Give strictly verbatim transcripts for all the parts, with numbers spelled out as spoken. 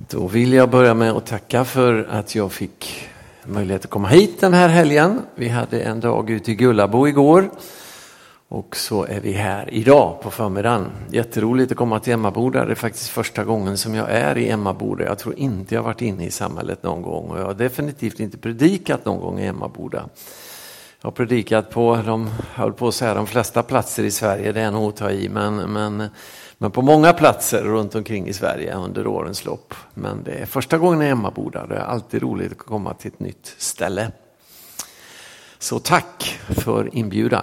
Då vill jag börja med att tacka för att jag fick möjlighet att komma hit den här helgen. Vi hade en dag ute i Gullabo igår och så är vi här idag på förmiddagen. Jätteroligt att komma till Emmaboda. Det är faktiskt första gången som jag är i Emmaboda. Jag tror inte jag har varit inne i samhället någon gång och jag har definitivt inte predikat någon gång i Emmaboda. Jag har predikat på, de höll på att säga, de flesta platser i Sverige, det är nog att ta i, men, men, men på många platser runt omkring i Sverige under årens lopp. Men det är första gången i Emmaboda, det är alltid roligt att komma till ett nytt ställe. Så tack för inbjudan.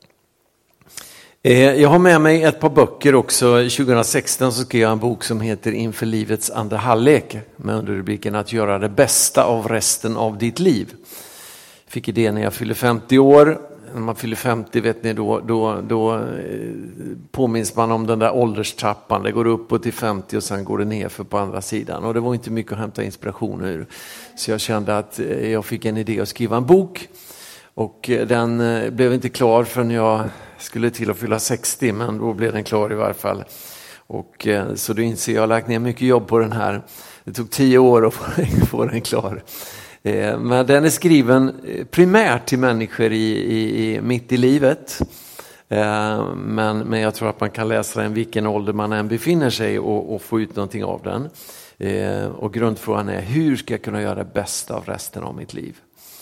Jag har med mig ett par böcker också. tjugo sexton så skrev jag en bok som heter Inför livets andra halvlek med underrubriken Att göra det bästa av resten av ditt liv. Fick idé när jag fyllde femtio år. När man fyller femtio, vet ni, då, då, då påminns man om den där ålderstrappan. Det går uppåt till femtio och sen går det ner för på andra sidan. Och det var inte mycket att hämta inspiration ur. Så jag kände att jag fick en idé att skriva en bok. Och den blev inte klar förrän jag skulle till att fylla sextio. Men då blev den klar i varje fall. Och så då inser jag, jag har lagt ner mycket jobb på den här. Det tog tio år att få den klar. Men den är skriven primärt till människor i, i, i, mitt i livet. Men, men jag tror att man kan läsa den vilken ålder man än befinner sig och, och få ut någonting av den. Och grundfrågan är, hur ska jag kunna göra det bästa av resten av mitt liv?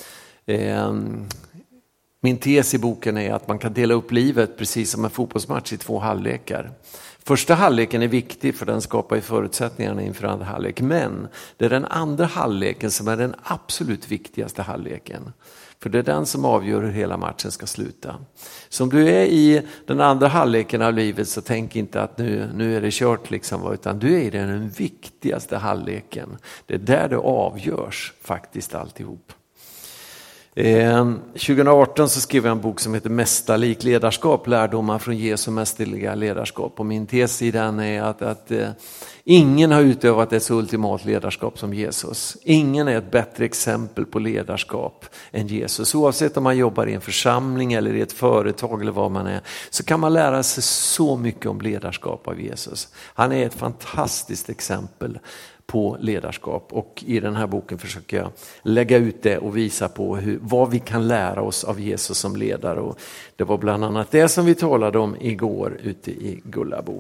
Min tes i boken är att man kan dela upp livet precis som en fotbollsmatch i två halvlekar. Första halvleken är viktig för den skapar ju förutsättningarna inför andra halvlek. Men det är den andra halvleken som är den absolut viktigaste halvleken. För det är den som avgör hur hela matchen ska sluta. Så om du är i den andra halvleken av livet så tänk inte att nu, nu är det kört liksom. Utan du är i den viktigaste halvleken. Det är där det avgörs faktiskt alltihop. Eh, tjugo arton så skrev jag en bok som heter Mästarlik ledarskap, lärdomar från Jesu mästerliga ledarskap. Och min tes i den är att, att eh, ingen har utövat ett så ultimat ledarskap som Jesus. Ingen är ett bättre exempel på ledarskap än Jesus. Oavsett om man jobbar i en församling eller i ett företag eller vad man är, så kan man lära sig så mycket om ledarskap av Jesus. Han är ett fantastiskt exempel på ledarskap, och i den här boken försöker jag lägga ut det och visa på hur, vad vi kan lära oss av Jesus som ledare, och det var bland annat det som vi talade om igår ute i Gullabo.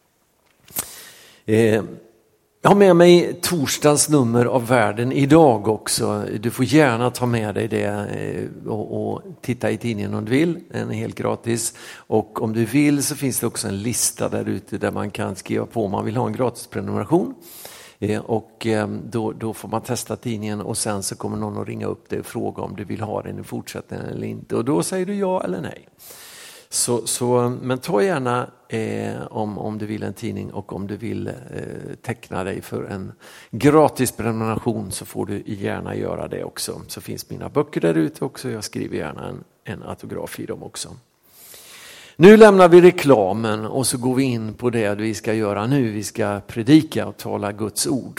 Eh, jag har med mig torsdagens nummer av Världen idag också. Du får gärna ta med dig det eh, och, och titta i tidningen om du vill, den är helt gratis, och om du vill så finns det också en lista där ute där man kan skriva på om man vill ha en gratis prenumeration. Och då, då får man testa tidningen och sen så kommer någon att ringa upp dig och fråga om du vill ha den i fortsättningen eller inte. Och då säger du ja eller nej. Så, så, men ta gärna eh, om, om du vill en tidning, och om du vill eh, teckna dig för en gratis prenumeration så får du gärna göra det också. Så finns mina böcker där ute också. Jag skriver gärna en, en autograf i dem också. Nu lämnar vi reklamen och så går vi in på det vi ska göra nu. Vi ska predika och tala Guds ord.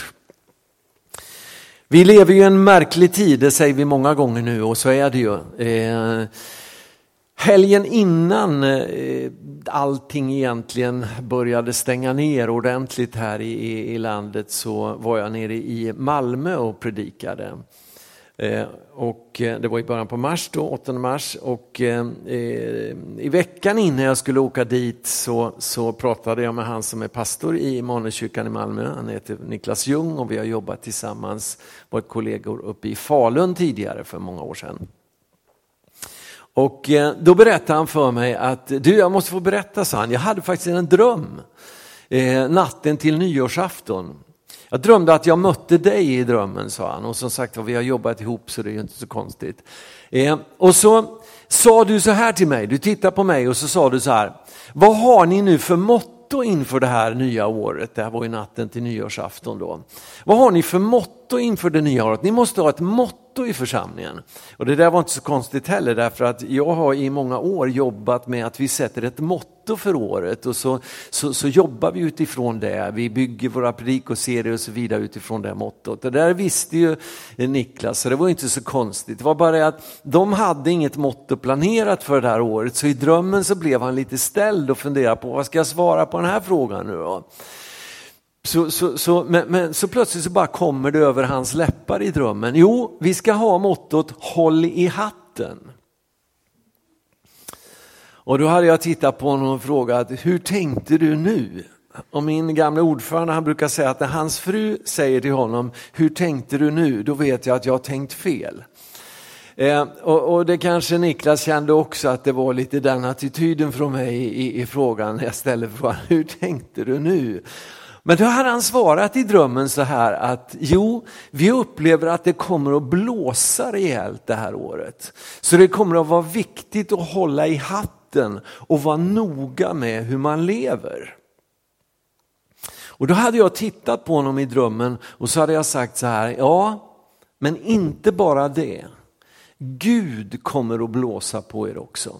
Vi lever ju en märklig tid, det säger vi många gånger nu, och så är det ju. Eh, helgen innan eh, allting egentligen började stänga ner ordentligt här i, i, i landet, så var jag nere i Malmö och predikade. Eh, och det var i början på mars då, åttonde mars, och eh, i veckan innan jag skulle åka dit så, så pratade jag med han som är pastor i Immanuelskyrkan i Malmö. Han heter Niklas Ljung och vi har jobbat tillsammans, varit kollegor uppe i Falun tidigare för många år sedan. Och eh, då berättade han för mig att, du, jag måste få berätta, sa han, jag hade faktiskt en dröm eh, natten till nyårsafton. Jag drömde att jag mötte dig i drömmen, sa han. Och som sagt, vi har jobbat ihop så det är ju inte så konstigt. Eh, och så sa du så här till mig. Du tittar på mig och så sa du så här. Vad har ni nu för motto inför det här nya året? Det här var ju natten till nyårsafton då. Vad har ni för motto inför det nya året? Ni måste ha ett motto i församlingen. Och det där var inte så konstigt heller, därför att jag har i många år jobbat med att vi sätter ett motto för året, och så, så, så jobbar vi utifrån det. Vi bygger våra predikoserier och så vidare utifrån det mottot. Det där visste ju Niklas, så det var inte så konstigt. Det var bara att de hade inget motto planerat för det här året, så i drömmen så blev han lite ställd och funderade på, vad ska jag svara på den här frågan nu då? Så, så, så, men, men så plötsligt så bara kommer det över hans läppar i drömmen. Jo, vi ska ha mottot håll i hatten. Och då hade jag tittat på honom och frågat, hur tänkte du nu? Och min gamla ordförande, han brukar säga att när hans fru säger till honom, hur tänkte du nu? Då vet jag att jag har tänkt fel. Eh, och, och det kanske Niklas kände också, att det var lite den attityden från mig i, i frågan. Jag ställde frågan, hur tänkte du nu? Men då hade han svarat i drömmen så här att jo, vi upplever att det kommer att blåsa rejält det här året. Så det kommer att vara viktigt att hålla i hatten och vara noga med hur man lever. Och då hade jag tittat på honom i drömmen och så hade jag sagt så här, ja, men inte bara det. Gud kommer att blåsa på er också.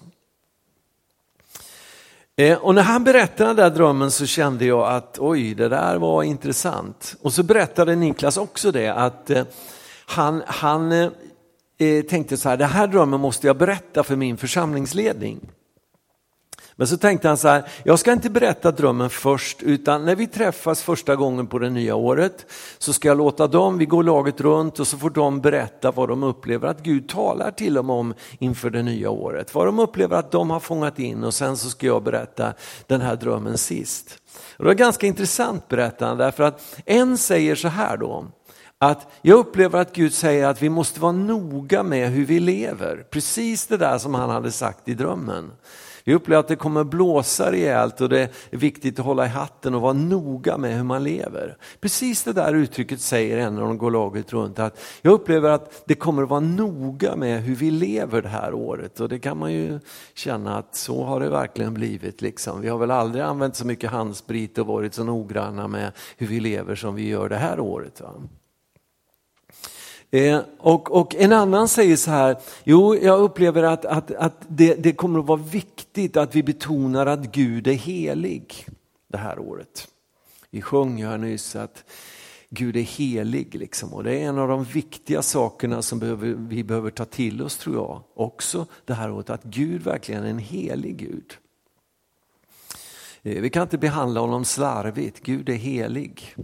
Eh, och när han berättade den där drömmen så kände jag att oj, det där var intressant. Och så berättade Niklas också det, att eh, han, han eh, tänkte så här, det här drömmen måste jag berätta för min församlingsledning. Men så tänkte han så här, jag ska inte berätta drömmen först, utan när vi träffas första gången på det nya året så ska jag låta dem, vi går laget runt och så får de berätta vad de upplever att Gud talar till dem om inför det nya året. Vad de upplever att de har fångat in, och sen så ska jag berätta den här drömmen sist. Och det är ganska intressant berättande, därför att en säger så här då, att jag upplever att Gud säger att vi måste vara noga med hur vi lever. Precis det där som han hade sagt i drömmen. Vi upplever att det kommer blåsa rejält och det är viktigt att hålla i hatten och vara noga med hur man lever. Precis det där uttrycket säger en när de går laget runt, att jag upplever att det kommer att vara noga med hur vi lever det här året. Och det kan man ju känna att så har det verkligen blivit. Liksom. Vi har väl aldrig använt så mycket handsprit och varit så noggranna med hur vi lever som vi gör det här året, va? Eh, och, och en annan säger så här, jo, jag upplever att, att, att det, det kommer att vara viktigt att vi betonar att Gud är helig det här året. Vi sjöng ju här nyss att Gud är helig liksom, och det är en av de viktiga sakerna som behöver, vi behöver ta till oss, tror jag, också det här året, att Gud verkligen är en helig Gud. Eh, vi kan inte behandla honom slarvigt, Gud är helig.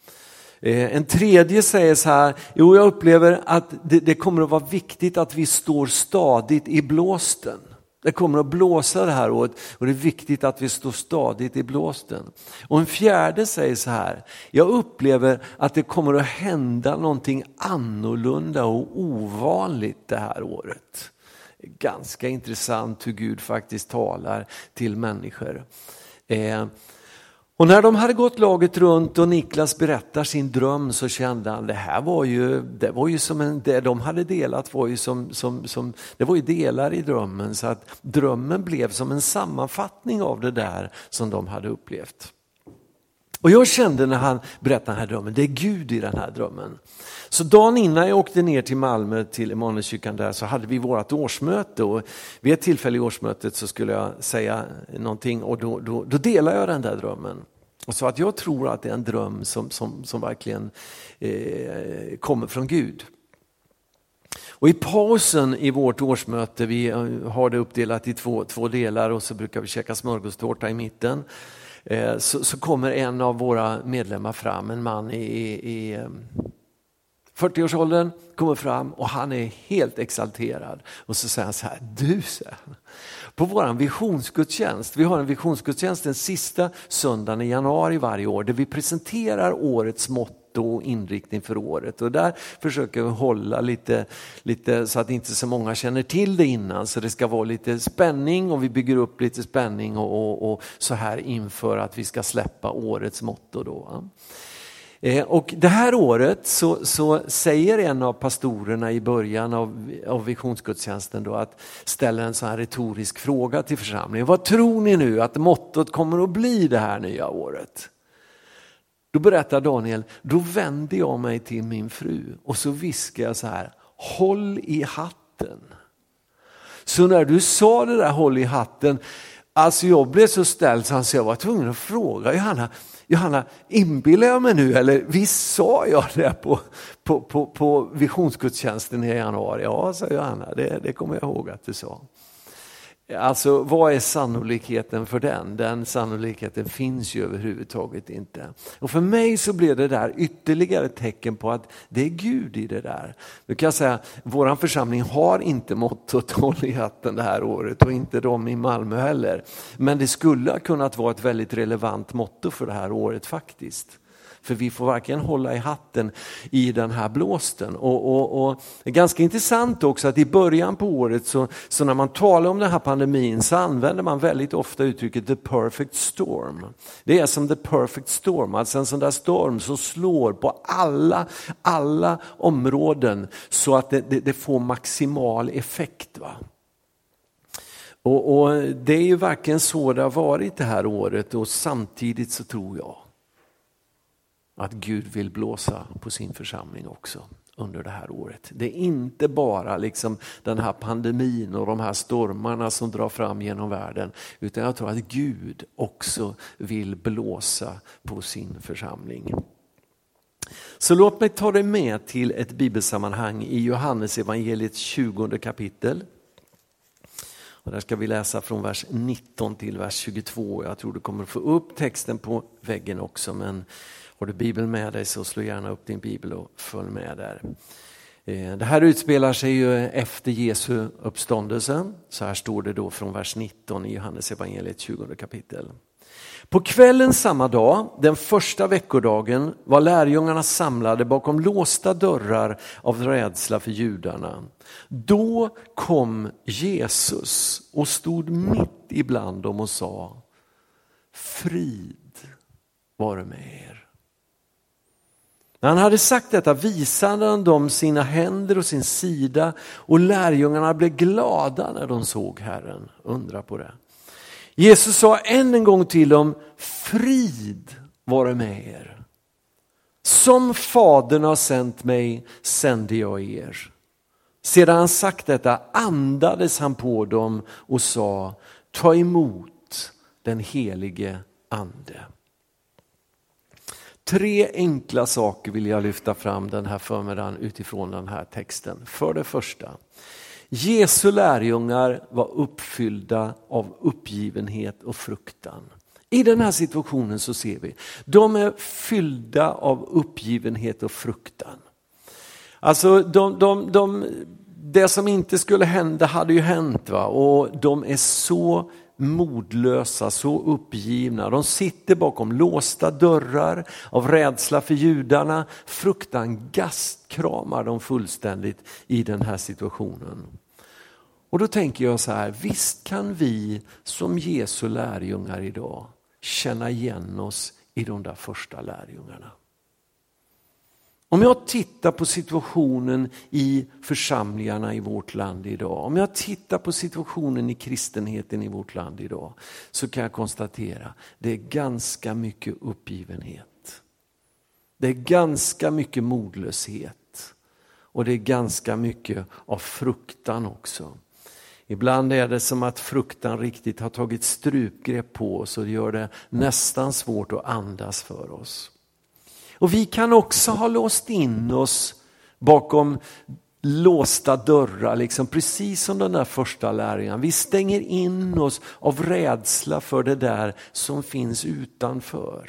En tredje säger så här, jo, jag upplever att det, det kommer att vara viktigt att vi står stadigt i blåsten. Det kommer att blåsa det här året och det är viktigt att vi står stadigt i blåsten. Och en fjärde säger så här, jag upplever att det kommer att hända någonting annorlunda och ovanligt det här året. Ganska intressant hur Gud faktiskt talar till människor. Eh, Och när de hade gått laget runt och Niklas berättar sin dröm, så kände han, det här var ju, det var ju som en, det de hade delat var ju som, som, som, det var ju delar i drömmen, så att drömmen blev som en sammanfattning av det där som de hade upplevt. Och jag kände när han berättade den här drömmen, det är Gud i den här drömmen. Så dagen innan jag åkte ner till Malmö till Emanuelskyrkan där, så hade vi vårt årsmöte, och vid ett tillfälle i årsmötet så skulle jag säga någonting, och då, då, då delade jag den där drömmen. Och så att jag tror att det är en dröm som, som, som verkligen eh, kommer från Gud. Och i pausen i vårt årsmöte, vi har det uppdelat i två, två delar och så brukar vi käka smörgåstårta i mitten. Eh, så, så kommer en av våra medlemmar fram, en man i, i, i fyrtioårsåldern, kommer fram och han är helt exalterad. Och så säger han så här, du säger han, på våran visionsgudstjänst, vi har en visionsgudstjänst den sista söndagen i januari varje år, där vi presenterar årets motto och inriktning för året. Och där försöker vi hålla lite, lite så att inte så många känner till det innan, så det ska vara lite spänning, och vi bygger upp lite spänning och, och, och så här inför att vi ska släppa årets motto då. Och det här året så, så säger en av pastorerna i början av, av visionsgudstjänsten då, att ställa en sån här retorisk fråga till församlingen. Vad tror ni nu att mottot kommer att bli det här nya året? Då berättar Daniel, då vände jag mig till min fru och så viskade jag så här, håll i hatten. Så när du sa det där, håll i hatten, alltså jag blev så ställd så jag var tvungen att fråga Johanna, Johanna, inbillar jag mig nu, eller visst sa jag det på, på, på, på visionsgudstjänsten i januari? Ja, sa Johanna, det, det kommer jag ihåg att du sa. Alltså vad är sannolikheten för den? Den sannolikheten finns ju överhuvudtaget inte. Och för mig så blir det där ytterligare tecken på att det är Gud i det där. Nu kan jag säga, våran församling har inte mottot håll i hatten det här året och inte de i Malmö heller. Men det skulle ha kunnat vara ett väldigt relevant motto för det här året faktiskt. För vi får varken hålla i hatten i den här blåsten. Och, och, och det är ganska intressant också att i början på året så, så när man talar om den här pandemin så använder man väldigt ofta uttrycket the perfect storm. Det är som the perfect storm, alltså en sån där storm som slår på alla, alla områden så att det, det, det får maximal effekt, va? Och, och det är ju verkligen så det har varit det här året, och samtidigt så tror jag att Gud vill blåsa på sin församling också under det här året. Det är inte bara liksom den här pandemin och de här stormarna som drar fram genom världen, utan jag tror att Gud också vill blåsa på sin församling. Så låt mig ta dig med till ett bibelsammanhang i Johannes evangeliets tjugonde kapitel. Och där ska vi läsa från vers nitton till vers tjugotvå. Jag tror du kommer få upp texten på väggen också, men har du Bibeln med dig så slå gärna upp din bibel och följ med där. Det här utspelar sig ju efter Jesu uppståndelse. Så här står det då från vers nitton i Johannes evangeliet tjugonde kapitel. På kvällen samma dag, den första veckodagen, var lärjungarna samlade bakom låsta dörrar av rädsla för judarna. Då kom Jesus och stod mitt ibland dem och sa: frid vare med er. När han hade sagt detta visade han dem sina händer och sin sida, och lärjungarna blev glada när de såg Herren. Undra på det. Jesus sa än en gång till dem: frid vare med er. Som Fadern har sänt mig sände jag er. Sedan han sagt detta andades han på dem och sa: ta emot den helige ande. Tre enkla saker vill jag lyfta fram den här förmiddagen utifrån den här texten. För det första, Jesu lärjungar var uppfyllda av uppgivenhet och fruktan. I den här situationen så ser vi, de är fyllda av uppgivenhet och fruktan. Alltså de, de, de, det som inte skulle hända hade ju hänt, va? Och de är så modlösa, så uppgivna. De sitter bakom låsta dörrar av rädsla för judarna. Fruktan gastkramar dem fullständigt i den här situationen. Och då tänker jag så här, visst kan vi som Jesu lärjungar idag känna igen oss i de där första lärjungarna. Om jag tittar på situationen i församlingarna i vårt land idag, om jag tittar på situationen i kristenheten i vårt land idag, så kan jag konstatera det är ganska mycket uppgivenhet. Det är ganska mycket modlöshet och det är ganska mycket av fruktan också. Ibland är det som att fruktan riktigt har tagit strupgrepp på oss och det gör det nästan svårt att andas för oss. Och vi kan också ha låst in oss bakom låsta dörrar, liksom precis som den där första lärjungan. Vi stänger in oss av rädsla för det där som finns utanför.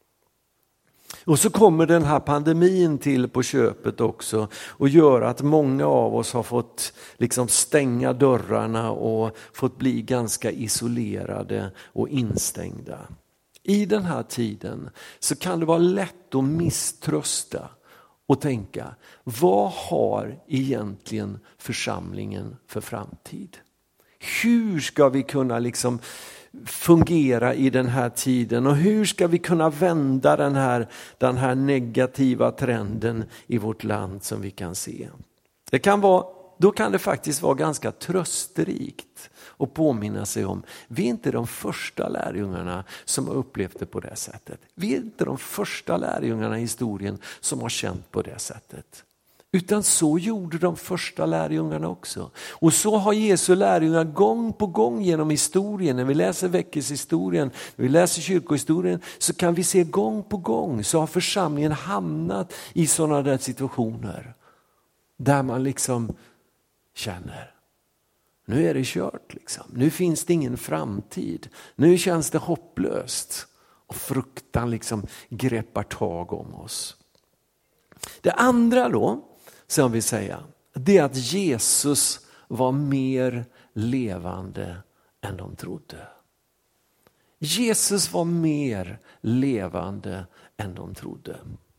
Och så kommer den här pandemin till på köpet också och gör att många av oss har fått liksom stänga dörrarna och fått bli ganska isolerade och instängda. I den här tiden så kan det vara lätt att misströsta och tänka, vad har egentligen församlingen för framtid? Hur ska vi kunna liksom fungera i den här tiden och hur ska vi kunna vända den här, den här negativa trenden i vårt land som vi kan se? Det kan vara, då kan det faktiskt vara ganska trösterikt och påminna sig om, vi är inte de första lärjungarna som har upplevt det på det sättet. Vi är inte de första lärjungarna i historien som har känt på det sättet. Utan så gjorde de första lärjungarna också. Och så har Jesu lärjungar gång på gång genom historien. När vi läser väckelsehistorien, när vi läser kyrkohistorien, så kan vi se gång på gång så har församlingen hamnat i sådana där situationer. Där man liksom känner, Nu är det kört liksom. Nu finns det ingen framtid. Nu känns det hopplöst. Och fruktan liksom greppar tag om oss. Det andra då, som vi säga, det är att Jesus var mer levande än de trodde. Jesus var mer levande än de trodde.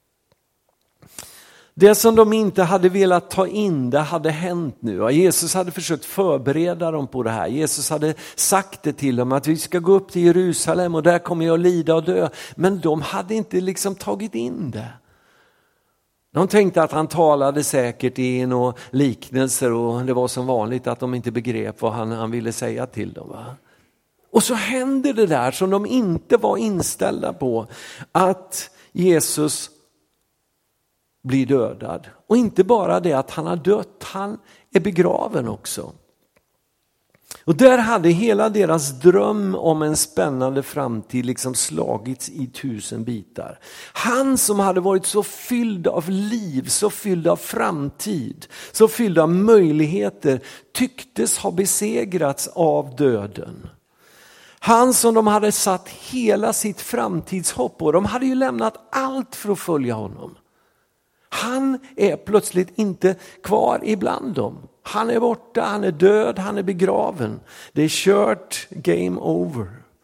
Det som de inte hade velat ta in, det hade hänt nu. Jesus hade försökt förbereda dem på det här. Jesus hade sagt det till dem att vi ska gå upp till Jerusalem och där kommer jag lida och dö. Men de hade inte liksom tagit in det. De tänkte att han talade säkert i några liknelser och det var som vanligt att de inte begrep vad han, han ville säga till dem. Va? Och så hände det där som de inte var inställda på, att Jesus blir dödad. Och inte bara det att han har dött, han är begraven också. Och där hade hela deras dröm om en spännande framtid liksom slagits i tusen bitar. Han som hade varit så fylld av liv, så fylld av framtid, så fylld av möjligheter, tycktes ha besegrats av döden. Han som de hade satt hela sitt framtidshopp på, de hade ju lämnat allt för att följa honom. Han är plötsligt inte kvar ibland dem. Han är borta, han är död, han är begraven. Det är kört, game over.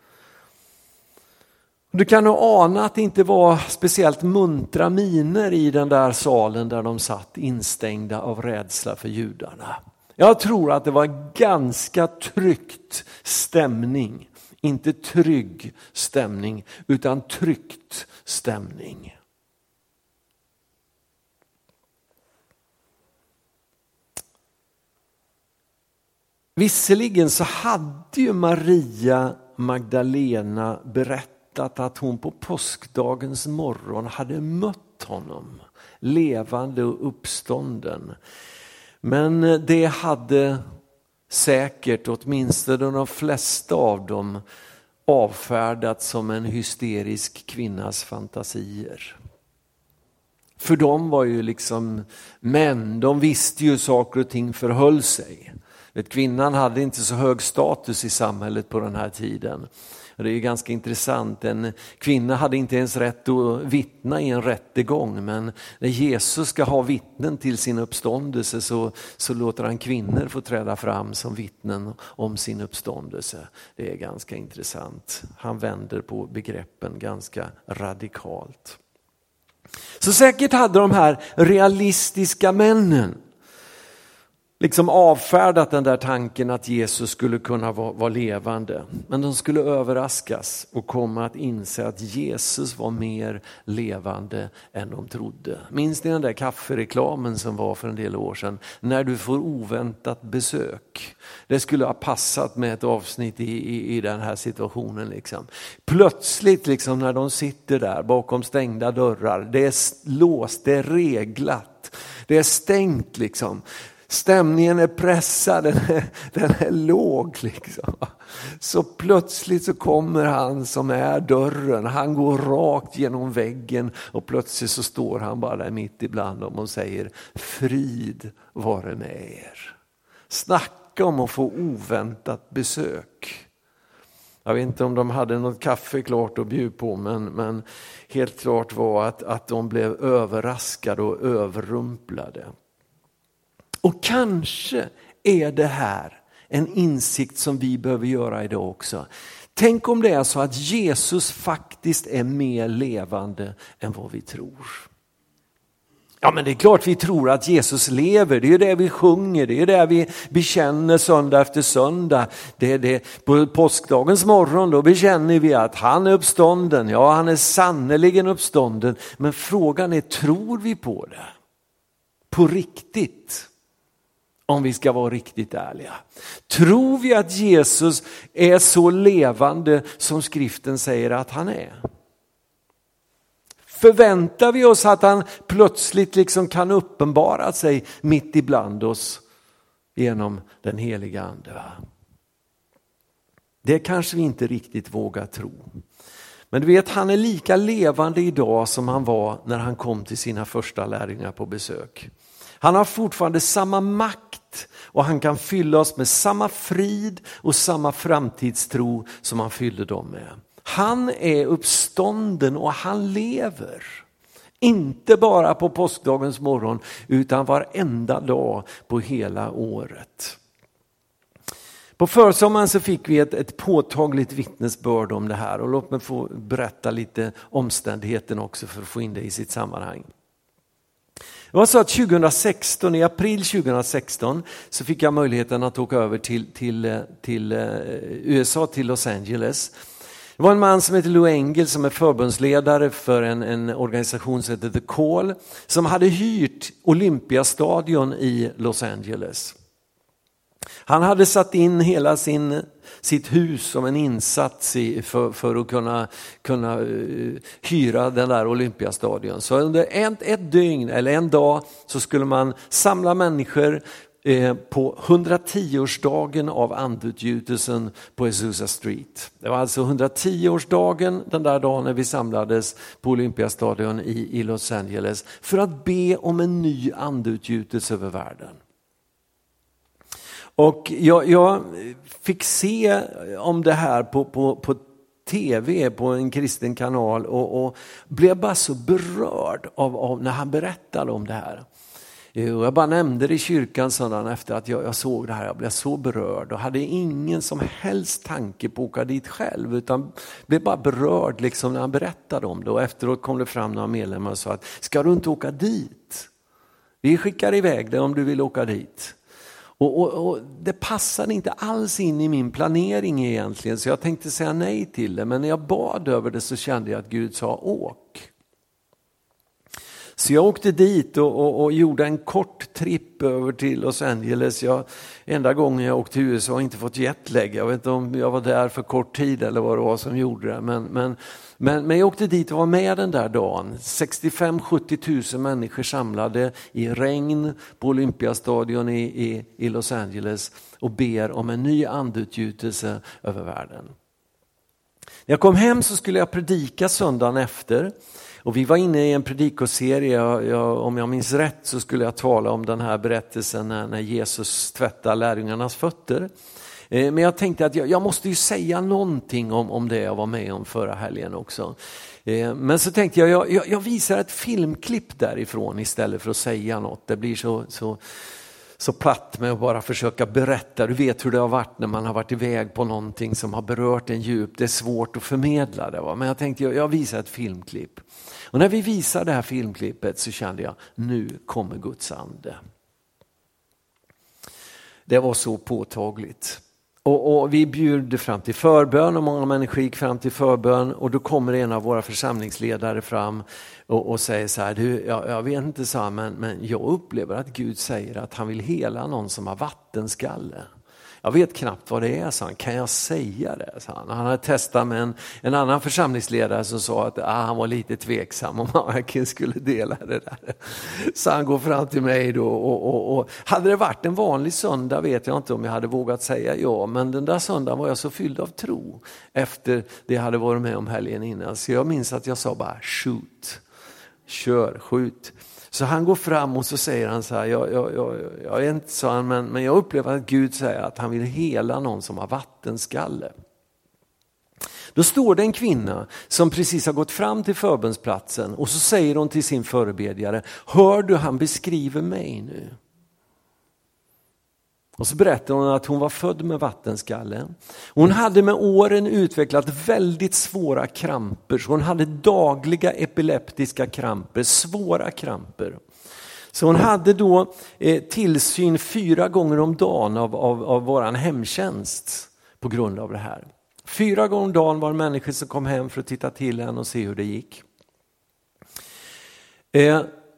Du kan nog ana att det inte var speciellt muntra miner i den där salen där de satt instängda av rädsla för judarna. Jag tror att det var ganska tryckt stämning. Inte trygg stämning utan tryckt stämning. Visserligen så hade ju Maria Magdalena berättat att hon på påskdagens morgon hade mött honom levande och uppstånden. Men det hade säkert åtminstone de flesta av dem avfärdat som en hysterisk kvinnas fantasier. För de var ju liksom män, de visste ju saker och ting förhöll sig. Kvinnan hade inte så hög status i samhället på den här tiden. Det är ganska intressant. En kvinna hade inte ens rätt att vittna i en rättegång. Men när Jesus ska ha vittnen till sin uppståndelse så, så låter han kvinnor få träda fram som vittnen om sin uppståndelse. Det är ganska intressant. Han vänder på begreppen ganska radikalt. Så säkert hade de här realistiska männen liksom avfärdat den där tanken att Jesus skulle kunna vara, vara levande. Men de skulle överraskas och komma att inse att Jesus var mer levande än de trodde. Minns ni den där kaffereklamen som var för en del år sedan? När du får oväntat besök. Det skulle ha passat med ett avsnitt i, i, i den här situationen. Liksom. Plötsligt liksom när de sitter där bakom stängda dörrar. Det är låst, det är reglat. Det är stängt liksom. Stämningen är pressad, den är, den är låg liksom. Så plötsligt så kommer han som är dörren, han går rakt genom väggen och plötsligt så står han bara där mitt ibland dem och säger frid vare med er. Snacka om att få oväntat besök. Jag vet inte om de hade något kaffe klart att bjuda på, men, men helt klart var att, att de blev överraskade och överrumplade. Och kanske är det här en insikt som vi behöver göra idag också. Tänk om det är så att Jesus faktiskt är mer levande än vad vi tror. Ja, men det är klart vi tror att Jesus lever. Det är det vi sjunger. Det är det vi bekänner söndag efter söndag. Det är det. På påskdagens morgon då bekänner vi att han är uppstånden. Ja, han är sannoliken uppstånden. Men frågan är, tror vi på det? På riktigt? Om vi ska vara riktigt ärliga. Tror vi att Jesus är så levande som skriften säger att han är? Förväntar vi oss att han plötsligt liksom kan uppenbara sig mitt ibland oss genom den heliga ande? Det kanske vi inte riktigt vågar tro. Men du vet, han är lika levande idag som han var när han kom till sina första lärjungar på besök. Han har fortfarande samma makt makt. Och han kan fylla oss med samma frid och samma framtidstro som han fyllde dem med. Han är uppstånden och han lever. Inte bara på påskdagens morgon utan varenda dag på hela året. På försommaren så fick vi ett, ett påtagligt vittnesbörd om det här. Och låt mig få berätta lite omständigheten också för att få in det i sitt sammanhang. Det var så att tjugohundrasexton, i april tjugohundrasexton så fick jag möjligheten att åka över till, till, till U S A, till Los Angeles. Det var en man som heter Lou Engle som är förbundsledare för en, en organisation som heter The Call, som hade hyrt Olympiastadion i Los Angeles. Han hade satt in hela sin, sitt hus som en insats i, för, för att kunna, kunna uh, hyra den där Olympiastadion. Så under ett, ett dygn eller en dag så skulle man samla människor eh, på hundratio-årsdagen av andutgjutelsen på Azusa Street. Det var alltså hundratio-årsdagen den där dagen när vi samlades på Olympiastadion i, i Los Angeles för att be om en ny andutgjutelse över världen. Och jag, jag fick se om det här på, på, på tv, på en kristen kanal och, och blev bara så berörd av, av när han berättade om det här. Och jag bara nämnde det i kyrkan sådan efter att jag, jag såg det här. Jag blev så berörd och hade ingen som helst tanke på att åka dit själv, utan blev bara berörd liksom när han berättade om det. Och efteråt kom det fram några medlemmar och sa att ska du inte åka dit? Vi skickar iväg dig om du vill åka dit. Och, och, och det passade inte alls in i min planering egentligen, så jag tänkte säga nej till det. Men när jag bad över det så kände jag att Gud sa åk. Så jag åkte dit och, och, och gjorde en kort tripp över till Los Angeles. Jag, enda gången jag åkte till U S A har inte fått jetlag. Jag vet inte om jag var där för kort tid eller vad det var som gjorde det. Men, men, men, men jag åkte dit och var med den där dagen. sextiofem till sjuttio tusen människor samlade i regn på Olympiastadion i, i, i Los Angeles och ber om en ny andutgjutelse över världen. När jag kom hem så skulle jag predika söndagen efter. Och vi var inne i en predikoserie, jag, jag, om jag minns rätt så skulle jag tala om den här berättelsen när, när Jesus tvättar lärjungarnas fötter. Eh, men jag tänkte att jag, jag måste ju säga någonting om, om det jag var med om förra helgen också. Eh, men så tänkte jag, jag, jag, jag visar ett filmklipp därifrån istället för att säga något. Det blir så... så Så platt med att bara försöka berätta. Du vet hur det har varit när man har varit iväg på någonting som har berört en djup. Det är svårt att förmedla det. Va? Men jag tänkte, jag, jag visar ett filmklipp. Och när vi visar det här filmklippet så kände jag, nu kommer Guds ande. Det var så påtagligt. Och, och vi bjöd fram till förbön och många människor gick fram till förbön. Och då kommer en av våra församlingsledare fram och, och säger så här, du, jag, jag vet inte så här, men, men jag upplever att Gud säger att han vill hela någon som har vattenskalle. Jag vet knappt vad det är, så han, kan jag säga det? Så han, han hade testat med en, en annan församlingsledare som sa att ah, han var lite tveksam om han verkligen skulle dela det där. Så han går fram till mig då och, och, och hade det varit en vanlig söndag vet jag inte om jag hade vågat säga ja, men den där söndagen var jag så fylld av tro efter det jag hade varit med om helgen innan. Så jag minns att jag sa bara shoot, kör, skjut. Så han går fram och så säger han så här, jag, jag, jag, jag är inte så han, men, men jag upplever att Gud säger att han vill hela någon som har vattenskalle. Då står det en kvinna som precis har gått fram till förbönsplatsen och så säger hon till sin förebedjare, hör du han beskriver mig nu? Och så berättar hon att hon var född med vattenskalle. Hon hade med åren utvecklat väldigt svåra kramper. Så hon hade dagliga epileptiska kramper, svåra kramper. Så hon hade då eh, tillsyn fyra gånger om dagen av, av, av våran hemtjänst på grund av det här. Fyra gånger om dagen var det människor som kom hem för att titta till henne och se hur det gick. Eh,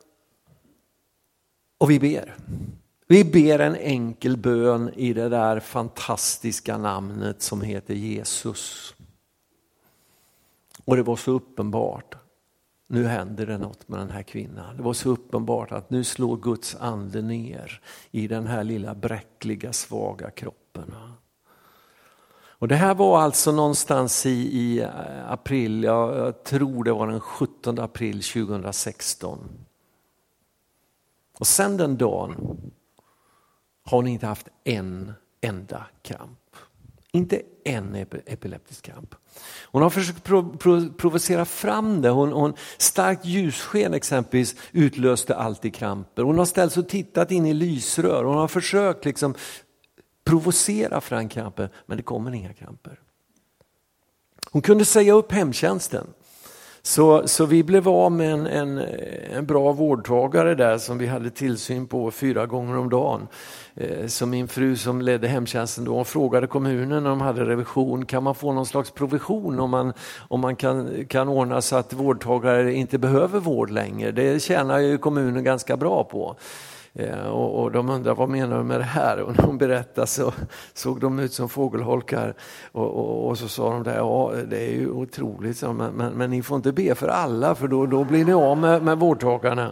och vi ber. Vi ber en enkel bön i det där fantastiska namnet som heter Jesus. Och det var så uppenbart. Nu händer det något med den här kvinnan. Det var så uppenbart att nu slår Guds ande ner i den här lilla bräckliga, svaga kroppen. Och det här var alltså någonstans i, i april, jag, jag tror det var den sjuttonde april tjugohundrasexton. Och sen den dagen har hon inte haft en enda kramp. Inte en epileptisk kramp. Hon har försökt prov- prov- provocera fram det. Hon, hon starkt ljussken exempelvis utlöste alltid kramper. Hon har ställt sig och tittat in i lysrör. Hon har försökt liksom provocera fram kramper, men det kommer inga kramper. Hon kunde säga upp hemtjänsten. Så, så vi blev av med en, en, en bra vårdtagare där som vi hade tillsyn på fyra gånger om dagen. Eh, så min fru som ledde hemtjänsten då frågade kommunen när de hade revision, kan man få någon slags provision om man, om man kan, kan ordna så att vårdtagare inte behöver vård längre. Det tjänar ju kommunen ganska bra på. Och, och de undrar vad menar du med det här, och när de berättade så såg de ut som fågelholkar och, och, och så sa de där, ja det är ju otroligt, men, men, men ni får inte be för alla för då, då blir ni av med, med vårdtagarna.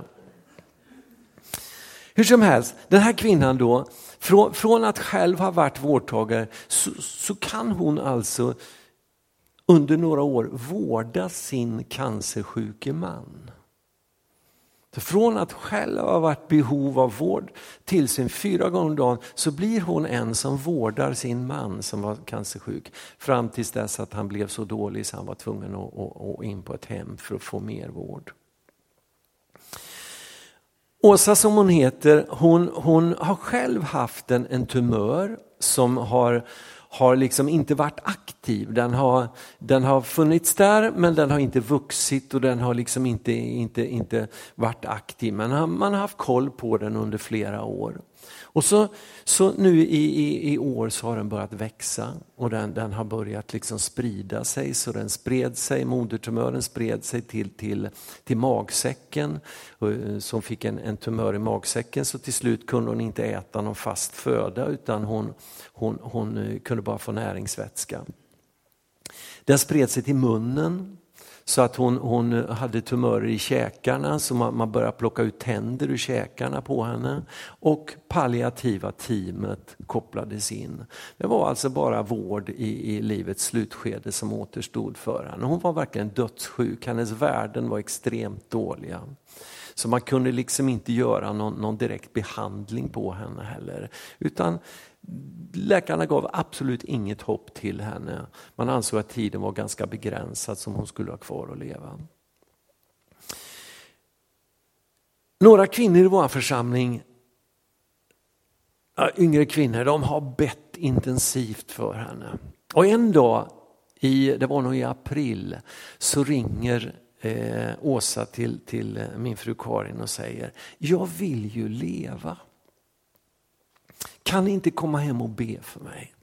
Hur som helst, den här kvinnan då, från, från att själv ha varit vårdtagare så, så kan hon alltså under några år vårda sin cancersjuke man. Så från att själv ha varit behov av vård till sin fyra gånger om dagen så blir hon en som vårdar sin man som var cancersjuk fram tills dess att han blev så dålig så han var tvungen att, att, att in på ett hem för att få mer vård. Åsa som hon heter, hon, hon har själv haft en, en tumör som har har liksom inte varit aktiv. Den har, den har funnits där men den har inte vuxit och den har liksom inte, inte, inte varit aktiv. Men man har haft koll på den under flera år. Och så, så nu i, i, i år så har den börjat växa och den, den har börjat liksom sprida sig. Så den spred sig, modertumören spred sig till, till, till magsäcken som fick en, en tumör i magsäcken. Så till slut kunde hon inte äta någon fast föda utan hon, hon, hon kunde bara få näringsvätska. Den spred sig till munnen. Så att hon, hon hade tumörer i käkarna så man, man började plocka ut tänder ur käkarna på henne. Och palliativa teamet kopplades in. Det var alltså bara vård i, i livets slutskede som återstod för henne. Hon var verkligen dödssjuk, hennes värden var extremt dåliga. Så man kunde liksom inte göra någon, någon direkt behandling på henne heller. Utan läkarna gav absolut inget hopp till henne. Man ansåg att tiden var ganska begränsad som hon skulle ha kvar att leva. Några kvinnor i vår församling, yngre kvinnor, de har bett intensivt för henne. Och en dag, i, det var nog i april, så ringer eh, Åsa till, till min fru Karin och säger: jag vill ju leva. Kan ni inte komma hem och be för mig?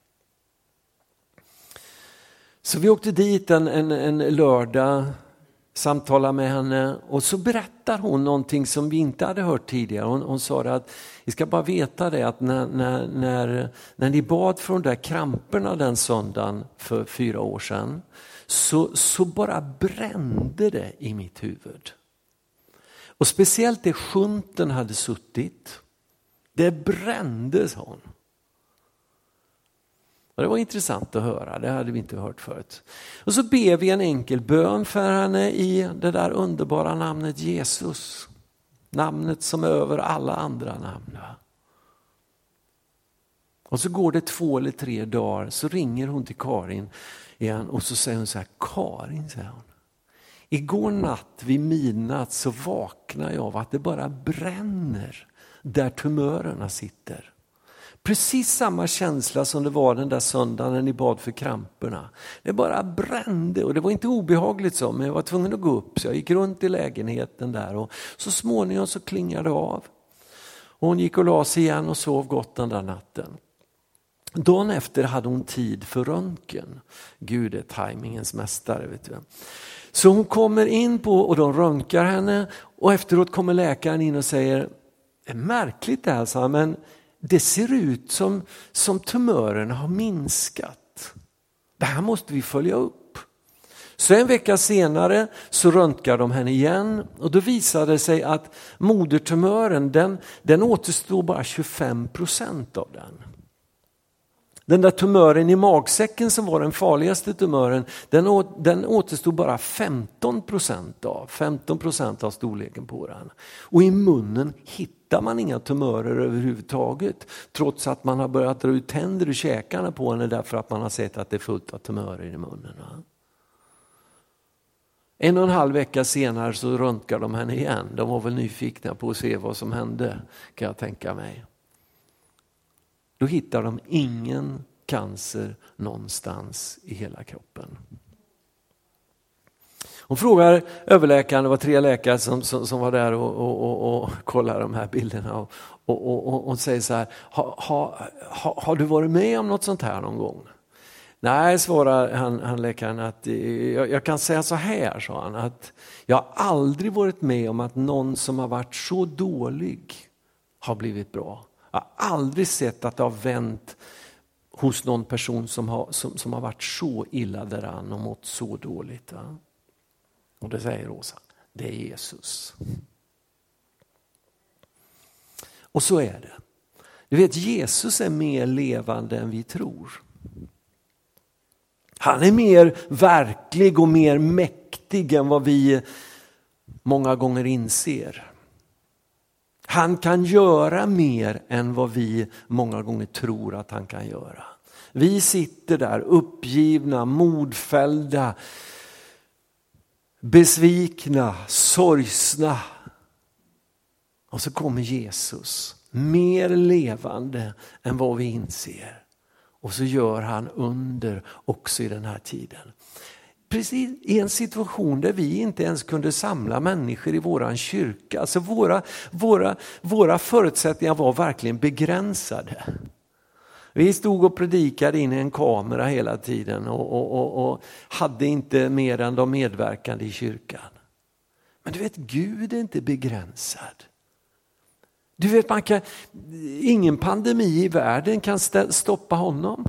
Så vi åkte dit en, en, en lördag, samtalade med henne och så berättar hon någonting som vi inte hade hört tidigare. Hon, hon sa att vi ska bara veta det att när, när, när, när ni bad för de där kramperna den söndagen för fyra år sedan så, så bara brände det i mitt huvud. Och speciellt det sjunten hade suttit. Det brände, sa hon. Och det var intressant att höra, det hade vi inte hört förut. Och så ber vi en enkel bön för henne i det där underbara namnet Jesus. Namnet som är över alla andra namn. Och så går det två eller tre dagar så ringer hon till Karin igen och så säger hon så här: Karin, säger hon. Igår natt vid midnatt så vaknar jag av att det bara bränner där tumörerna sitter. Precis samma känsla som det var den där söndagen när ni bad för kramperna. Det bara brände och det var inte obehagligt så, men jag var tvungen att gå upp så jag gick runt i lägenheten där och så småningom så klingade det av. Och hon gick och la sig igen och sov gott den där natten. Dagen efter hade hon tid för röntgen. Gud är tajmingens mästare, vet du. Så hon kommer in på och de röntgar henne och efteråt kommer läkaren in och säger: det är märkligt det här, så, men det ser ut som, som tumörerna har minskat. Det här måste vi följa upp. Så en vecka senare så röntgar de henne igen och då visade det sig att modertumören den, den återstår bara tjugofem procent av den. Den där tumören i magsäcken som var den farligaste tumören, den, å, den återstod bara femton procent av. femton procent av storleken på den. Och i munnen hittade hittar man inga tumörer överhuvudtaget. Trots att man har börjat dra ut tänder ur käkarna på henne därför att man har sett att det är fullt av tumörer i munnen. Va? En och en halv vecka senare så röntgar de henne igen. De var väl nyfikna på att se vad som hände, kan jag tänka mig. Då hittar de ingen cancer någonstans i hela kroppen. Hon frågar överläkaren, det var tre läkare som, som, som var där och, och, och, och kollade de här bilderna. Och, och, och, och hon säger så här, ha, ha, ha, har du varit med om något sånt här någon gång? Nej, svarar han, han läkaren, att jag, jag kan säga så här, sa han, att jag har aldrig varit med om att någon som har varit så dålig har blivit bra. Jag har aldrig sett att det har vänt hos någon person som har, som, som har varit så illa däran och mått så dåligt. Va? Och det säger Rosa, det är Jesus. Och så är det. Du vet, Jesus är mer levande än vi tror. Han är mer verklig och mer mäktig än vad vi många gånger inser. Han kan göra mer än vad vi många gånger tror att han kan göra. Vi sitter där uppgivna, modfällda, besvikna, sorgsna. Och så kommer Jesus, mer levande än vad vi inser. Och så gör han under också i den här tiden. Precis i en situation där vi inte ens kunde samla människor i våran kyrka. Alltså våra, våra, våra förutsättningar var verkligen begränsade. Vi stod och predikade in i en kamera hela tiden och, och, och, och hade inte mer än de medverkande i kyrkan. Men du vet, Gud är inte begränsad. Du vet, man kan, ingen pandemi i världen kan stoppa honom.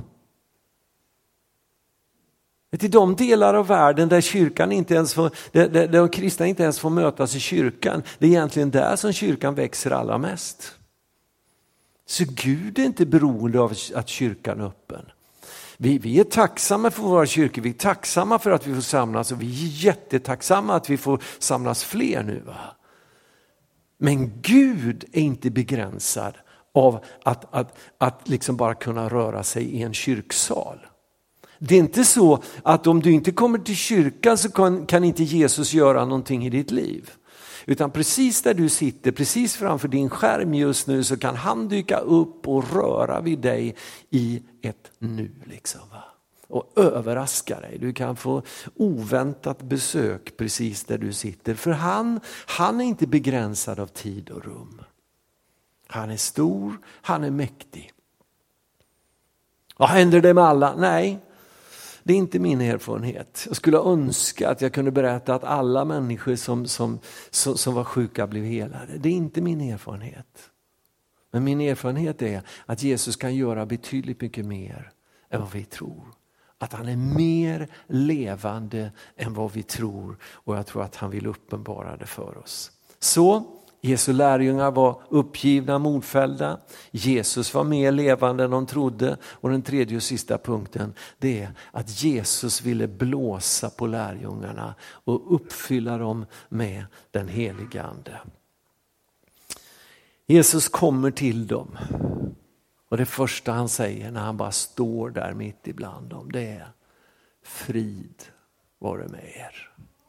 I de delar av världen där kyrkan inte ens får, där, där, där de kristna inte ens får mötas i kyrkan, det är egentligen där som kyrkan växer allra mest. Så Gud är inte beroende av att kyrkan är öppen. Vi, vi är tacksamma för våra kyrkor, vi är tacksamma för att vi får samlas och vi är jättetacksamma att vi får samlas fler nu. Va? Men Gud är inte begränsad av att, att, att liksom bara kunna röra sig i en kyrksal. Det är inte så att om du inte kommer till kyrkan så kan, kan inte Jesus göra någonting i ditt liv. Utan precis där du sitter, precis framför din skärm just nu, så kan han dyka upp och röra vid dig i ett nu. Liksom, va? Och överraska dig. Du kan få oväntat besök precis där du sitter. För han, han är inte begränsad av tid och rum. Han är stor, han är mäktig. Vad händer det med alla? Nej. Det är inte min erfarenhet. Jag skulle önska att jag kunde berätta att alla människor som, som, som, som var sjuka blev helade. Det är inte min erfarenhet. Men min erfarenhet är att Jesus kan göra betydligt mycket mer än vad vi tror. Att han är mer levande än vad vi tror. Och jag tror att han vill uppenbara det för oss. Så Jesu lärjungar var uppgivna, modfällda. Jesus var mer levande än de trodde. Och den tredje och sista punkten, det är att Jesus ville blåsa på lärjungarna och uppfylla dem med den heliga ande. Jesus kommer till dem. Och det första han säger när han bara står där mitt ibland dem, det är: frid vare med er.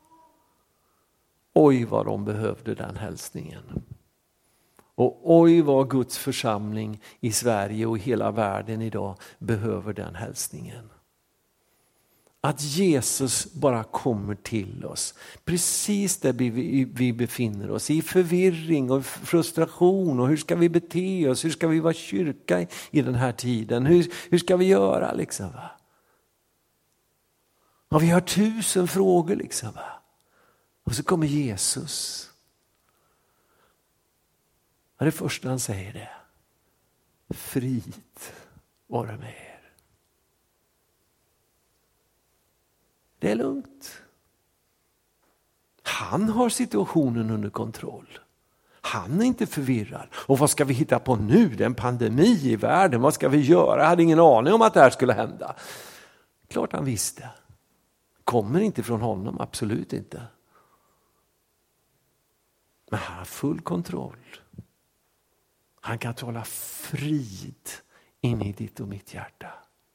Oj vad de behövde den hälsningen. Och oj vad Guds församling i Sverige och hela världen idag behöver den hälsningen. Att Jesus bara kommer till oss. Precis där vi, vi befinner oss. I förvirring och frustration. Och hur ska vi bete oss? Hur ska vi vara kyrka i, i den här tiden? Hur, hur ska vi göra liksom, va? Och vi har tusen frågor liksom, va? Och så kommer Jesus. Och det första han säger det: frid vare med er. Det är lugnt. Han har situationen under kontroll. Han är inte förvirrad. Och vad ska vi hitta på nu? Det är en pandemi i världen. Vad ska vi göra? Jag hade ingen aning om att det här skulle hända. Klart han visste. Kommer inte från honom, absolut inte. Men han har full kontroll. Han kan tala frid in i ditt och mitt hjärta.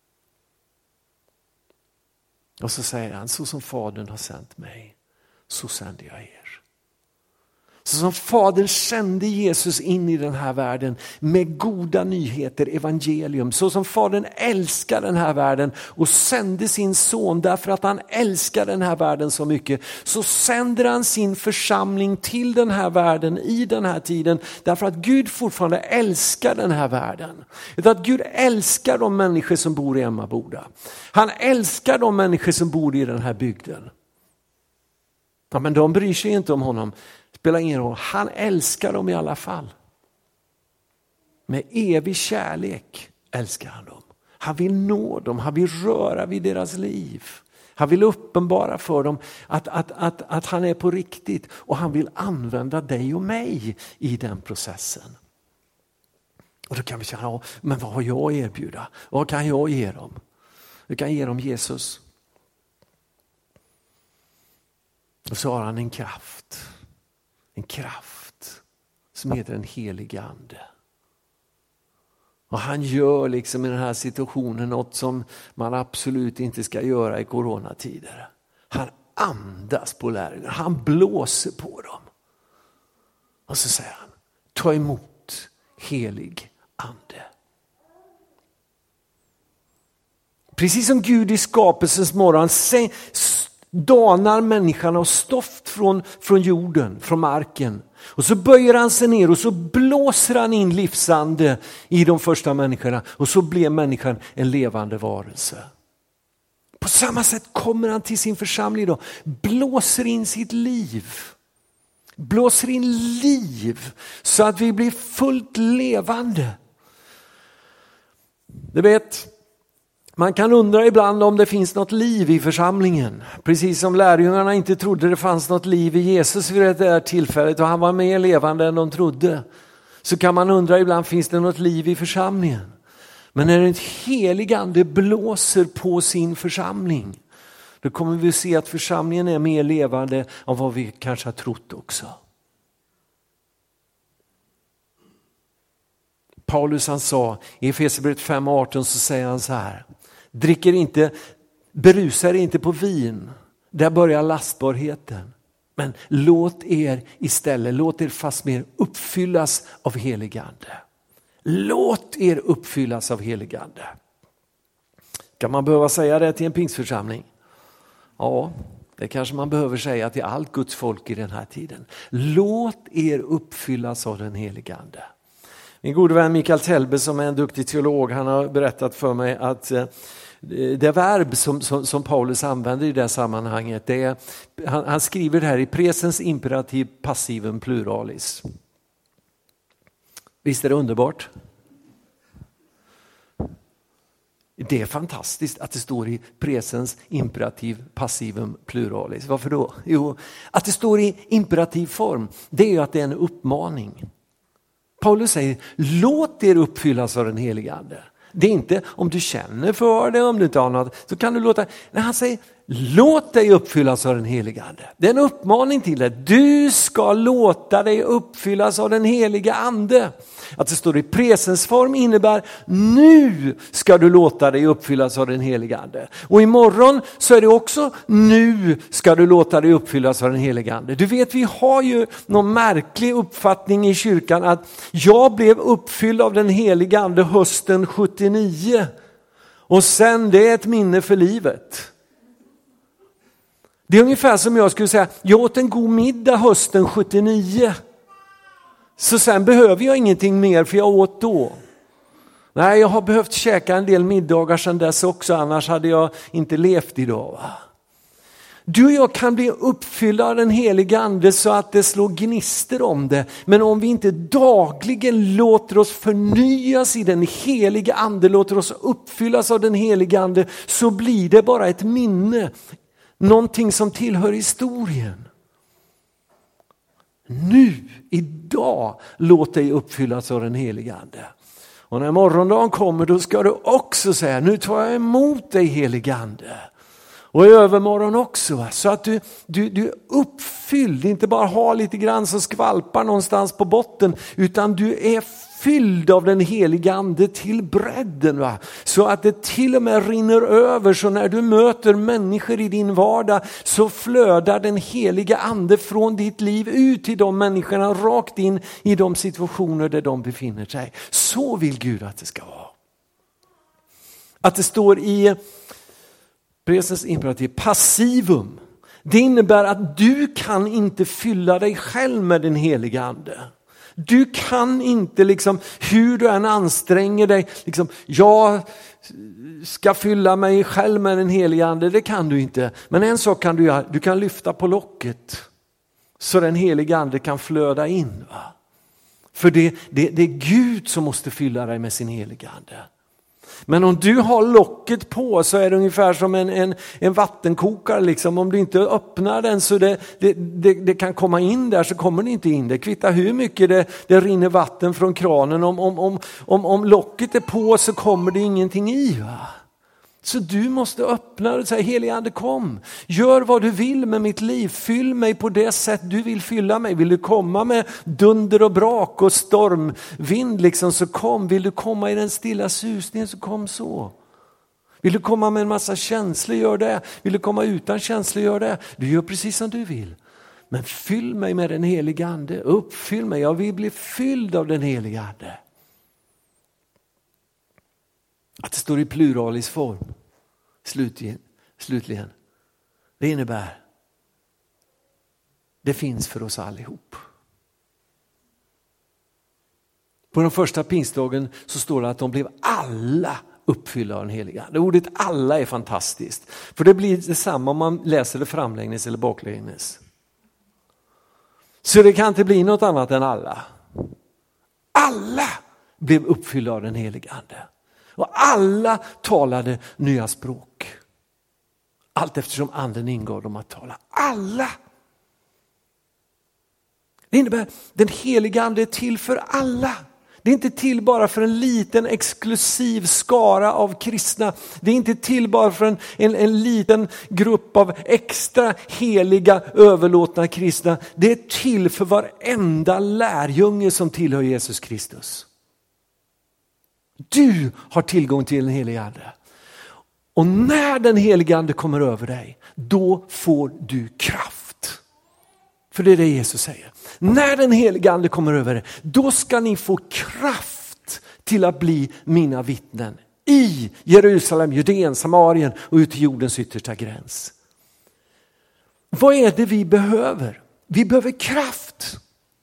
Och så säger han, så som Fadern har sänt mig, så sänder jag er. Så som Fadern sände Jesus in i den här världen med goda nyheter, evangelium. Så som Fadern älskar den här världen och sände sin son därför att han älskar den här världen så mycket. Så sänder han sin församling till den här världen i den här tiden. Därför att Gud fortfarande älskar den här världen. Utan att Gud älskar de människor som bor i Emmaboda. Han älskar de människor som bor i den här bygden. Ja, men de bryr sig inte om honom. Spelar ingen roll. Han älskar dem i alla fall. Med evig kärlek älskar han dem. Han vill nå dem. Han vill röra vid deras liv. Han vill uppenbara för dem att, att, att, att han är på riktigt. Och han vill använda dig och mig i den processen. Och då kan vi säga, ja, men vad har jag att erbjuda? Vad kan jag ge dem? Jag kan ge dem Jesus. Och så har han en kraft. En kraft som heter en helig ande. Och han gör liksom i den här situationen något som man absolut inte ska göra i coronatider. Han andas på lärjungarna. Han blåser på dem. Och så säger han, ta emot helig ande. Precis som Gud i skapelsens morgon danar människan av stoft från, från jorden, från marken. Och så böjer han sig ner och så blåser han in livsande i de första människorna. Och så blir människan en levande varelse. På samma sätt kommer han till sin församling då. Blåser in sitt liv. Blåser in liv så att vi blir fullt levande. Du vet, man kan undra ibland om det finns något liv i församlingen. Precis som lärjungarna inte trodde det fanns något liv i Jesus vid det här tillfället och han var mer levande än de trodde. Så kan man undra ibland, finns det något liv i församlingen? Men när en helig ande blåser på sin församling, då kommer vi se att församlingen är mer levande än vad vi kanske har trott också. Paulus han sa i Efesierbrevet fem arton så säger han så här: dricker inte, berusar inte på vin, där börjar lastbarheten. Men låt er istället, låt er fast mer uppfyllas av helig ande. Låt er uppfyllas av helig ande. Kan man behöva säga det till en pingstförsamling? Ja, det kanske man behöver säga till allt Guds folk i den här tiden. Låt er uppfyllas av den heliga ande. Min gode vän Mikael Telbe som är en duktig teolog, han har berättat för mig att det verb som, som, som Paulus använder i det här sammanhanget, det är, han, han skriver det här i presens imperativ passivum pluralis. Visst är det underbart? Det är fantastiskt att det står i presens imperativ passivum pluralis. Varför då? Jo, att det står i imperativ form, det är ju att det är en uppmaning. Paulus säger, låt er uppfyllas av den heliga ande. Det är inte om du känner för det, om du inte har något, så kan du låta. När han säger, låt dig uppfyllas av den heliga ande. Det är en uppmaning till dig. Du ska låta dig uppfyllas av den heliga ande. Att det står i presensform innebär, nu ska du låta dig uppfyllas av den heliga ande. Och imorgon så är det också, nu ska du låta dig uppfyllas av den heliga ande. Du vet, vi har ju någon märklig uppfattning i kyrkan att jag blev uppfylld av den heliga ande hösten sjuttionio. Och sen det är ett minne för livet. Det är ungefär som jag skulle säga, jag åt en god middag hösten sjuttionio. Så sen behöver jag ingenting mer för jag åt då. Nej, jag har behövt käka en del middagar sedan dess också, annars hade jag inte levt idag. Va? Du och jag kan bli uppfyllda av den heliga ande så att det slår gnister om det. Men om vi inte dagligen låter oss förnyas i den heliga ande, låter oss uppfyllas av den heliga ande, så blir det bara ett minne. Någonting som tillhör historien. Nu, idag, låt dig uppfyllas av den heliga ande. Och när morgondagen kommer, då ska du också säga, nu tar jag emot dig heliga ande. Och i övermorgon också. Så att du, du, du är uppfylld, inte bara har lite grann som skvalpar någonstans på botten. Utan du är fylld av den heliga ande till bredden. Va? Så att det till och med rinner över, så när du möter människor i din vardag så flödar den heliga ande från ditt liv ut till de människorna, rakt in i de situationer där de befinner sig. Så vill Gud att det ska vara. Att det står i presens imperativ passivum. Det innebär att du kan inte fylla dig själv med den heliga ande. Du kan inte, liksom, hur du än anstränger dig, liksom, jag ska fylla mig själv med den heliga ande. Det kan du inte. Men en sak kan du göra. Du kan lyfta på locket så den heliga ande kan flöda in. Va? För det, det, det är Gud som måste fylla dig med sin heliga ande. Men om du har locket på så är det ungefär som en, en, en vattenkokare. Liksom. Om du inte öppnar den så det, det, det, det kan komma in där, så kommer det inte in. Det kvittar hur mycket det, det rinner vatten från kranen. Om, om, om, om, om locket är på så kommer det ingenting i. Va? Så du måste öppna och säga, helige ande kom. Gör vad du vill med mitt liv. Fyll mig på det sätt du vill fylla mig. Vill du komma med dunder och brak och stormvind liksom, så kom. Vill du komma i den stilla susningen så kom så. Vill du komma med en massa känslor, gör det. Vill du komma utan känslor, gör det. Du gör precis som du vill. Men fyll mig med den heliga ande. Uppfyll mig. Jag vill bli fylld av den heliga ande. Att det står i pluralis form. Slutligen, slutligen. Det innebär. Det finns för oss allihop. På den första pingstdagen så står det att de blev alla uppfyllda av den heliga. Det ordet alla är fantastiskt. För det blir detsamma om man läser det framlänges eller baklänges. Så det kan inte bli något annat än alla. Alla blev uppfyllda av den heliga ande. Och alla talade nya språk. Allt eftersom anden ingav dem att tala. Alla. Det innebär den heliga ande är till för alla. Det är inte till bara för en liten exklusiv skara av kristna. Det är inte till bara för en, en, en liten grupp av extra heliga överlåtna kristna. Det är till för varenda lärjunge som tillhör Jesus Kristus. Du har tillgång till den heliga ande. Och när den heliga ande kommer över dig, då får du kraft. För det är det Jesus säger. När den heliga ande kommer över dig, då ska ni få kraft till att bli mina vittnen. I Jerusalem, Judeen, Samarien och ut till jordens yttersta gräns. Vad är det vi behöver? Vi behöver kraft.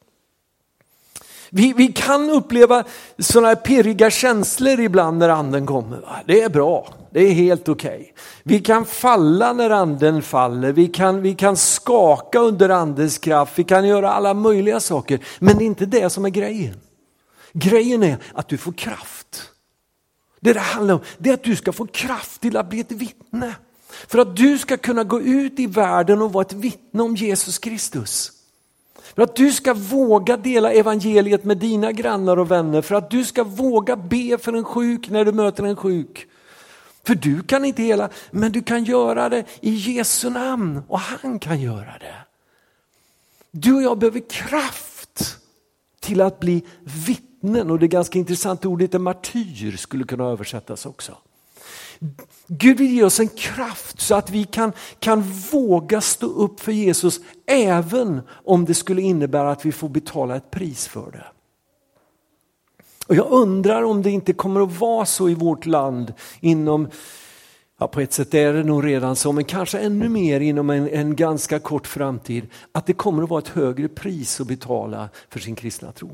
Vi, vi kan uppleva sådana här pirriga känslor ibland när anden kommer. Va? Det är bra, det är helt okej. Okay. Vi kan falla när anden faller. Vi kan, vi kan skaka under andens kraft. Vi kan göra alla möjliga saker. Men det är inte det som är grejen. Grejen är att du får kraft. Det det handlar om, det är att du ska få kraft till att bli ett vittne. För att du ska kunna gå ut i världen och vara ett vittne om Jesus Kristus. För att du ska våga dela evangeliet med dina grannar och vänner. För att du ska våga be för en sjuk när du möter en sjuk. För du kan inte hela, men du kan göra det i Jesu namn. Och han kan göra det. Du och jag behöver kraft till att bli vittnen. Och det är ganska intressant, ordet är martyr skulle kunna översättas också. Gud vill ge oss en kraft så att vi kan, kan våga stå upp för Jesus även om det skulle innebära att vi får betala ett pris för det. Och jag undrar om det inte kommer att vara så i vårt land inom, ja, på ett sätt är det nog redan så, men kanske ännu mer inom en, en ganska kort framtid, att det kommer att vara ett högre pris att betala för sin kristna tro.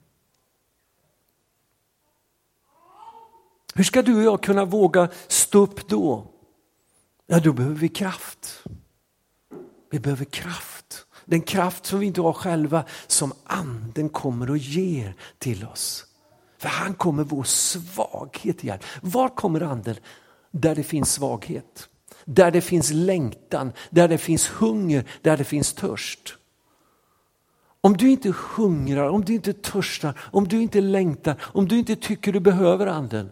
Hur ska du och jag kunna våga stå upp då? Ja, då behöver vi kraft. Vi behöver kraft. Den kraft som vi inte har själva, som anden kommer och ger till oss. För han kommer vår svaghet igen. Var kommer anden? Där det finns svaghet. Där det finns längtan. Där det finns hunger. Där det finns törst. Om du inte hungrar, om du inte törstar, om du inte längtar, om du inte tycker du behöver anden.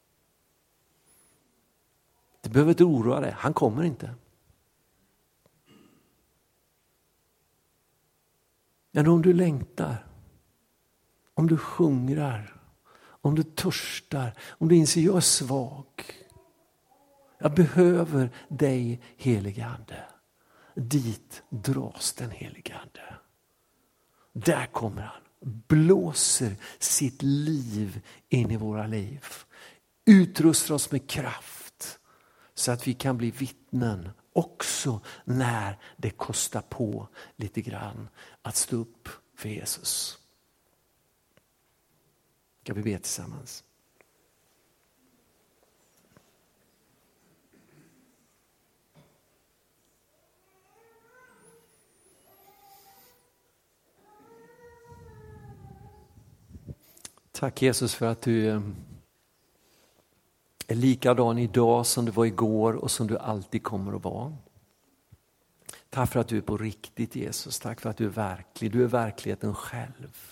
Du behöver inte oroa dig, han kommer inte. Men om du längtar, Om du hungrar, om du törstar, om du inser jag är svag. Jag behöver dig, helige Ande. Dit dras den helige Ande. Där kommer han. Blåser sitt liv in i våra liv. Utrustar oss med kraft. Så att vi kan bli vittnen. Också när det kostar på lite grann att stå upp för Jesus. Ska vi be tillsammans? Tack Jesus för att du är likadan idag som du var igår och som du alltid kommer att vara. Tack för att du är på riktigt Jesus. Tack för att du är verklig. Du är verkligheten själv.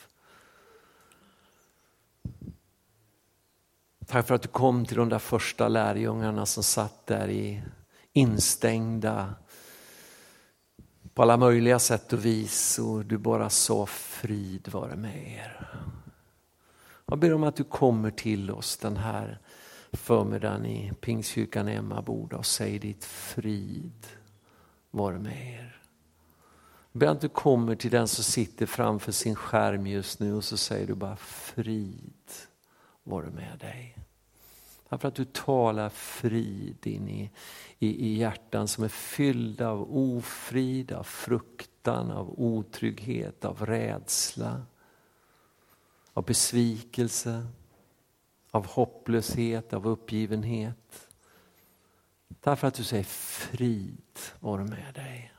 Tack för att du kom till de där första lärjungarna som satt där i instängda på alla möjliga sätt och vis. Och du bara sa frid vare med er. Jag ber om att du kommer till oss den här förmiddagen i Pingstkyrkan Emmaboda och säger ditt frid vare med er. Jag ber att du kommer till den som sitter framför sin skärm just nu och så säger du bara frid vare med dig. Därför att du talar frid in i, i, i hjärtan som är fyllda av ofrid, av fruktan, av otrygghet, av rädsla. Av besvikelse, av hopplöshet, av uppgivenhet. Därför att du säger frid vare med dig.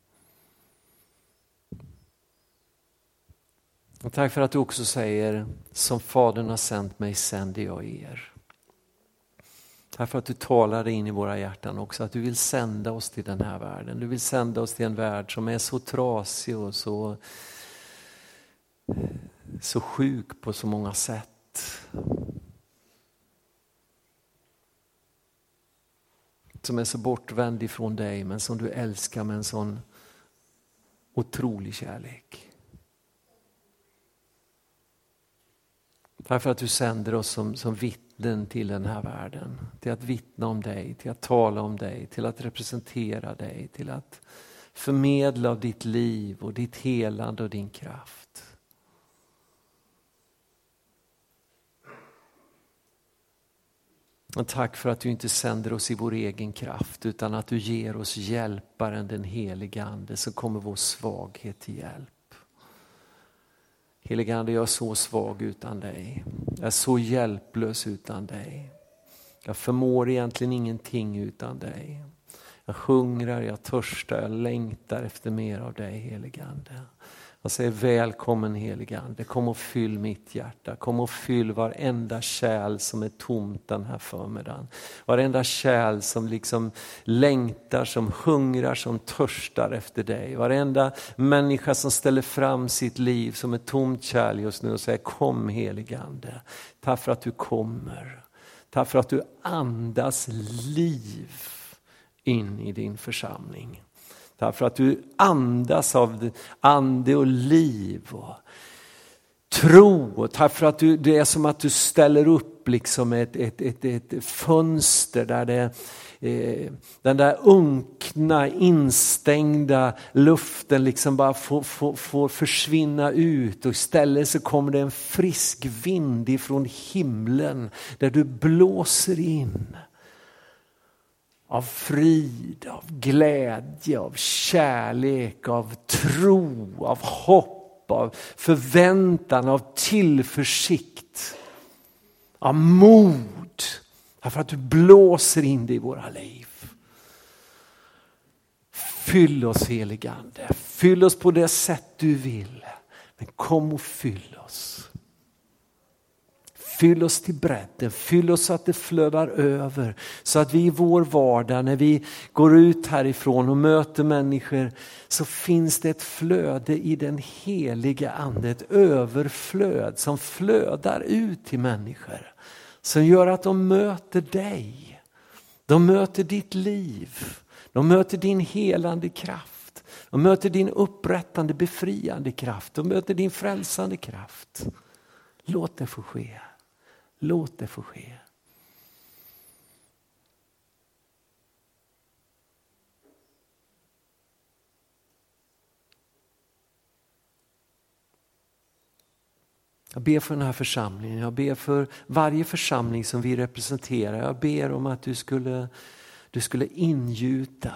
Och tack för att du också säger som Fadern har sänt mig sänder jag er. Tack för att du talar in i våra hjärtan också. Att du vill sända oss till den här världen. Du vill sända oss till en värld som är så trasig och så... så sjuk på så många sätt. Som är så bortvänd ifrån dig men som du älskar med en sån otrolig kärlek. Därför att du sänder oss som, som vittnen till den här världen. Till att vittna om dig, till att tala om dig, till att representera dig, till att förmedla av ditt liv och ditt helande och din kraft. Och tack för att du inte sänder oss i vår egen kraft utan att du ger oss hjälparen den helige Ande så kommer vår svaghet till hjälp. Helige Ande, jag är så svag utan dig. Jag är så hjälplös utan dig. Jag förmår egentligen ingenting utan dig. Jag hungrar, jag törstar, jag längtar efter mer av dig, helige Ande. Jag säger välkommen helige Ande, kom och fyll mitt hjärta, kom och fyll varenda kärl som är tomt den här förmiddagen. Varenda kärl som liksom längtar, som hungrar, som törstar efter dig. Varenda människa som ställer fram sitt liv som ett tomt kärl just nu och säger kom helige Ande. Tack för att du kommer, tack för att du andas liv in i din församling. Därför att du andas av ande och liv och tro. Och därför att du, det är som att du ställer upp liksom ett, ett, ett, ett fönster där det, eh, den där unkna instängda luften liksom bara får, får, får försvinna ut. Och istället så kommer det en frisk vind ifrån himlen där du blåser in. Av frid, av glädje, av kärlek, av tro, av hopp, av förväntan, av tillförsikt, av mod. Därför att du blåser in det i våra liv. Fyll oss helige Ande, fyll oss på det sätt du vill. Men kom och fyll oss. Fyll oss till bredden, fyll oss så att det flödar över. Så att vi i vår vardag när vi går ut härifrån och möter människor så finns det ett flöde i den heliga Ande. Ett överflöd som flödar ut till människor. Som gör att de möter dig. De möter ditt liv. De möter din helande kraft. De möter din upprättande, befriande kraft. De möter din frälsande kraft. Låt det få ske. Låt det få ske. Jag ber för den här församlingen. Jag ber för varje församling som vi representerar. Jag ber om att du skulle, du skulle ingjuta.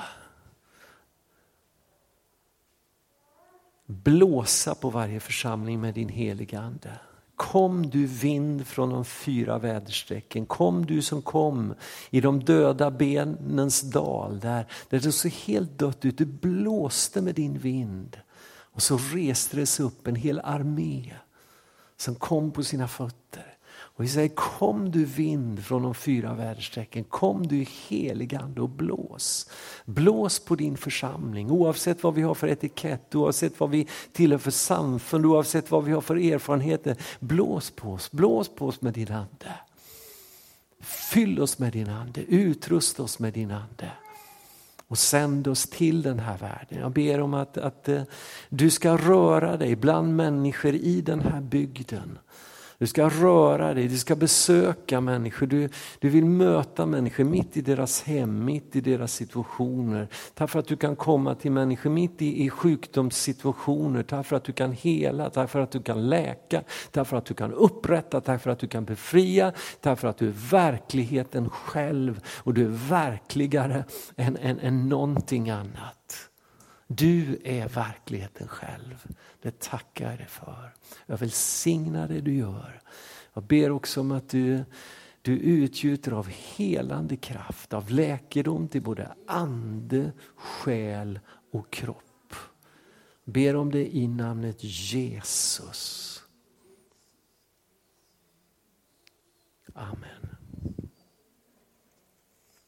Blåsa på varje församling med din heliga ande. Kom du vind från de fyra väderstrecken. Kom du som kom i de döda benens dal. Där, där det såg helt dött ut. Du blåste med din vind. Och så reste det sig upp en hel armé som kom på sina fötter. Och vi säger, kom du vind från de fyra väderstrecken. Kom du heligande och blås. Blås på din församling. Oavsett vad vi har för etikett. Oavsett vad vi tillhör för samfund. Oavsett vad vi har för erfarenheter. Blås på oss. Blås på oss med din ande. Fyll oss med din ande. Utrusta oss med din ande. Och sänd oss till den här världen. Jag ber om att, att du ska röra dig bland människor i den här bygden. Du ska röra dig, du ska besöka människor. Du, du vill möta människor mitt i deras hem, mitt i deras situationer. Tack för att du kan komma till människor mitt i, i sjukdomssituationer. Tack för att du kan hela, tack för att du kan läka. Tack för att du kan upprätta, tack för att du kan befria. Tack för att du är verkligheten själv och du är verkligare än, än, än någonting annat. Du är verkligheten själv. Det tackar jag dig för. Jag vill signa det du gör. Jag ber också om att du, du utgjuter av helande kraft. Av läkedom till både ande, själ och kropp. Jag ber om det i namnet Jesus. Amen.